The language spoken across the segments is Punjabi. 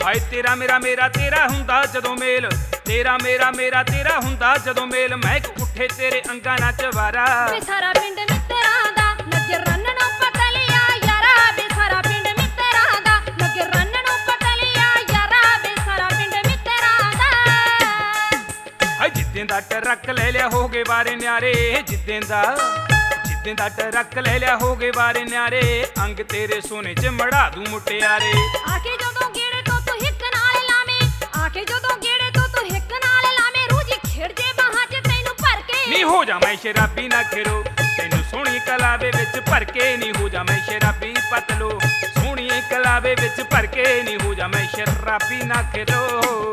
ਹਾਏ ਤੇਰਾ ਮੇਰਾ ਮੇਰਾ ਤੇਰਾ ਹੁੰਦਾ ਜਦੋਂ ਮੇਲ, ਤੇਰਾ ਮੇਰਾ ਮੇਰਾ ਤੇਰਾ ਹੁੰਦਾ ਜਦੋਂ ਮੇਲ, ਮਹਿਕ ਉੱਠੇ ਤੇਰੇ ਅੰਗਾਂ ਨਾਲ ਚਵਾਰਾ। ਵੇ ਸਾਰਾ ਪਿੰਡ ਮਿੱਤਰਾਂ ਦਾ ਲੱਗੇ ਰੰਨ ਨੂੰ ਪਤਲਿਆ ਯਾਰਾ, ਵੇ ਸਾਰਾ ਪਿੰਡ ਮਿੱਤਰਾਂ ਦਾ ਲੱਗੇ ਰੰਨ ਨੂੰ ਪਤਲਿਆ ਯਾਰਾ, ਵੇ ਸਾਰਾ ਪਿੰਡ ਮਿੱਤਰਾਂ ਦਾ। ਹਾਏ ਜਿੱਦਾਂ ਦਾ ਟਰੱਕ ਲੈ ਲਿਆ ਹੋ ਗਏ ਵਾਰੇ ਨਿਆਰੇ, ਜਿੱਦਾਂ ਦਾ ਟਰੱਕ ਲੈ ਲਿਆ ਹੋ ਗਏ ਵਾਰੇ ਨਿਆਰੇ, ਅੰਗ ਤੇਰੇ ਸੋਨੇ ਚ ਮੜਾ ਦੂੰ ਮੁਟਿਆਰੇ। ਆਕੇ ਜਦੋਂ ਗੇੜੇ ਤੋਂ ਤੂੰ ਹਿੱਕ ਨਾਲ ਲਾਵੇਂ, ਆਕੇ ਜਦੋਂ ਗੇੜੇ ਤੋਂ ਤੂੰ ਹਿੱਕ ਨਾਲ ਲਾਵੇਂ, ਰੂਜੀ ਖਿੜ ਜੇ ਬਾਹਾਂ 'ਚ ਤੈਨੂੰ ਭਰ ਕੇ। ਨੀ ਹੋ ਜਾ ਮੈਂ ਸ਼ਰਾਬੀ ਨਾ ਖੇਰੋ, ਤੈਨੂੰ ਸੋਹਣੀ ਕਲਾਵੇ ਵਿੱਚ ਭਰ ਕੇ। ਨੀ ਹੋ ਜਾ ਮੈਂ ਸ਼ਰਾਬੀ ਪਤਲੋ, ਸੋਹਣੀ ਕਲਾਵੇ ਵਿੱਚ ਭਰ ਕੇ। ਨੀ ਹੋ ਜਾ ਮੈਂ ਸ਼ਰਾਬੀ ਨਾ ਖੇਰੋ।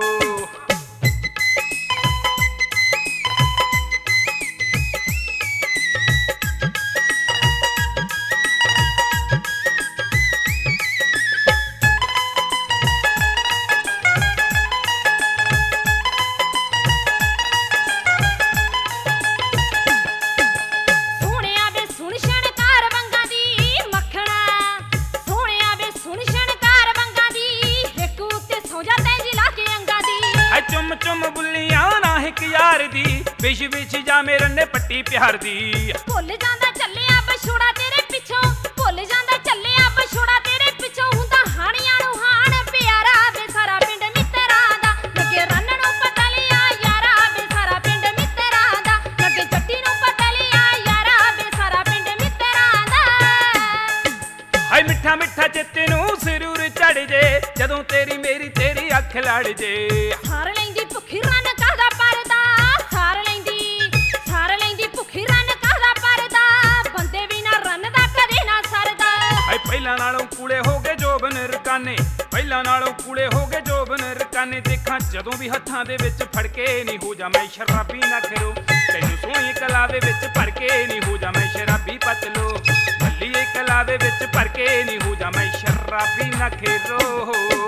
ਚੁੰਮ ਬੁੱਲੀਆਂ ਨਾ ਇੱਕ ਯਾਰ ਦੀ, ਵਿਸ਼ ਵਿਸ਼ ਜਾ ਮੇਰੇ ਨੇ ਪੱਟੀ ਪਿਆਰ ਦੀ। ਭੁੱਲ ਜਾਂਦਾ ਚੱਲਿਆ ਬਛੋੜਾ ਤੇਰੇ ਪਿੱਛੋਂ, ਭੁੱਲ ਜਾਂਦਾ ਚੱਲਿਆ ਬਛੋੜਾ ਤੇਰੇ ਪਿੱਛੋਂ, ਹੁੰਦਾ ਹਾਣੀਆਂ ਨੂੰ ਹਾਣ ਪਿਆਰਾ। ਵੇ ਸਾਰਾ ਪਿੰਡ ਮਿੱਤਰਾਂ ਦਾ ਲੱਗੇ ਰੰਨ ਨੂੰ ਪਤਲਿਆ ਯਾਰਾ, ਵੇ ਸਾਰਾ ਪਿੰਡ ਮਿੱਤਰਾਂ ਦਾ ਲੱਗੇ ਜੱਟੀ ਨੂੰ ਪਤਲਿਆ ਯਾਰਾ, ਵੇ ਸਾਰਾ ਪਿੰਡ ਮਿੱਤਰਾਂ ਦਾ। ਹਾਏ ਮਿੱਠਾ ਮਿੱਠਾ ਚਿੱਤੇ ਨੂੰ ਸਰੂਰ ਚੜ ਜੇ, ਜਦੋਂ ਤੇਰੀ ਮੇਰੀ ਤੇਰੀ ਅੱਖ ਲੜ ਜੇ। ਸਾਰ ਲੈਂਦੀ ਭੁੱਖੀ ਰੰਨ ਕਾਹਦਾ ਪਰਦਾ, ਸਾਰ ਲੈਂਦੀ ਭੁੱਖੀ ਰੰਨ ਕਾਹਦਾ ਪਰਦਾ, ਬੰਦੇ ਵੀ ਨਾ ਰੰਨ ਦਾ ਕਦੇ ਨਾ ਸਰਦਾ। ਹਾਏ ਪਹਿਲਾਂ ਨਾਲੋਂ ਕੂਲੇ ਹੋ ਗਏ ਜੋਬਨ ਰਕਾਨੇ, ਪਹਿਲਾਂ ਨਾਲੋਂ ਕੂਲੇ ਹੋ ਗਏ ਜੋਬਨ ਰਕਾਨੇ, ਦੇਖਾਂ ਜਦੋਂ ਵੀ ਹੱਥਾਂ ਦੇ ਵਿੱਚ ਫੜ ਕੇ। ਨੀ ਹੋ ਜਾ ਮੈਂ ਸ਼ਰਾਬੀ ਨਾ ਖੇਰੋ, ਤੈਨੂੰ ਸੋਹਣੀ ਕਲਾਵੇ ਵਿੱਚ ਭਰ ਕੇ। ਨੀ ਹੋ ਜਾ ਮੈਂ ਸ਼ਰਾਬੀ ਪਤਲੋ, ਭੱਲੀਏ ਕਲਾਵੇ ਵਿੱਚ ਭਰ ਕੇ। ਨੀ ਹੋ ਜਾ ਮੈਂ ਸ਼ਰਾਬੀ ਨਾ ਖੇਰੋ।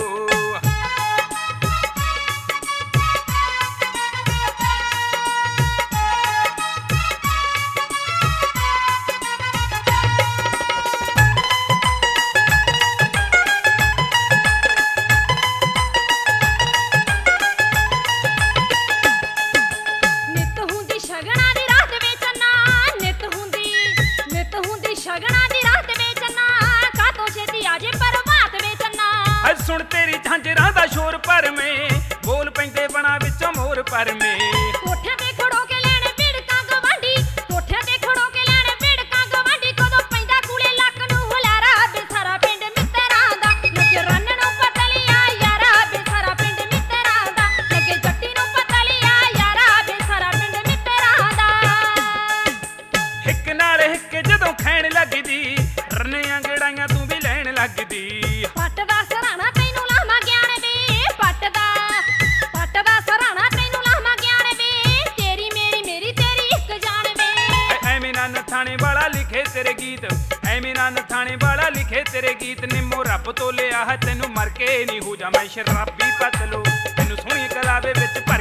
ਸ਼ਗਨਾਂ ਦੀ ਰਾਤ ਵਿੱਚ ਨਾ, ਕਾਤੋਂ ਛੇਤੀ ਆਜੇ ਪ੍ਰਭਾਤ ਵਿੱਚ ਨਾ। ਸੁਣ ਤੇਰੀ ਝਾਂਜਰਾਂ ਦਾ ਸ਼ੋਰ ਭਰਵੇਂ, ਬੋਲ ਪੈਂਦੇ ਬਣਾ ਵਿੱਚੋਂ ਮੋਰ ਭਰਵੇਂ। ਕੋਠਿਆਂ ਤੇ ਖੜੋ ਕੇ ਲੈਣ ਵਿੜਕਾਂ ਗਵਾਂਢੀ, ਕੋਠਿਆਂ ਤੇ ਖੜੋ ਕੇ ਲੈਣ ਵਿੜਕਾਂ ਗਵਾਂਢੀ, ਕਦੋਂ ਪੈਂਦਾ ਕੂਲੇ ਲੱਕ ਨੂੰ ਹੁਲਾਰਾ। ਵੇ ਸਾਰਾ ਪਿੰਡ ਮਿੱਤਰਾਂ ਦਾ ਲੱਗੇ ਰੰਨ ਨੂੰ ਪਤਲਿਆ ਯਾਰਾ, ਵੇ ਸਾਰਾ ਪਿੰਡ ਮਿੱਤਰਾਂ ਦਾ ਲੱਗੇ ਜੱਟੀ ਨੂੰ ਪਤਲਿਆ ਯਾਰਾ, ਵੇ ਸਾਰਾ ਪਿੰਡ ਮਿੱਤਰਾਂ ਦਾ। ਹਿੱਕ ਨਾਲ ਹਿੱਕ ਜਦੋਂ ਖੈਣ ਲੱਗਦੀ, ਰੰਨੀਆਂ ਗੜਾਈਆਂ ਤੂੰ ਵੀ ਲੈਣ ਲੱਗਦੀ। ਪੱਟ ਦਾ ਸਰਾਣਾ ਤੈਨੂੰ ਲਾਵਾਂ ਗਿਆਨ ਵੇ, ਪੱਟ ਦਾ ਸਰਾਣਾ ਤੈਨੂੰ ਲਾਵਾਂ ਗਿਆਨ ਵੇ, ਤੇਰੀ ਮੇਰੀ ਤੇਰੀ ਇੱਕ ਜਾਨ ਵੇ। ਐਵੇਂ ਨਾ ਨਥਾਣੇ ਵਾਲਾ ਲਿਖੇ ਤੇਰੇ ਗੀਤ, ਐਵੇਂ ਨਾ ਨਥਾਣੇ ਵਾਲਾ ਲਿਖੇ ਤੇਰੇ ਗੀਤ। ਨਿੰਮੋ ਰੱਬ ਤੋਂ ਲਿਆ ਹੈ ਤੈਨੂੰ ਮਰ ਕੇ। ਨੀ ਹੋ ਜਾ ਮੈਂ ਸ਼ਰਾਬੀ ਪਤਲੋ, ਤੈਨੂੰ ਸੋਹਣੀ ਕਲਾਵੇ ਵਿੱਚ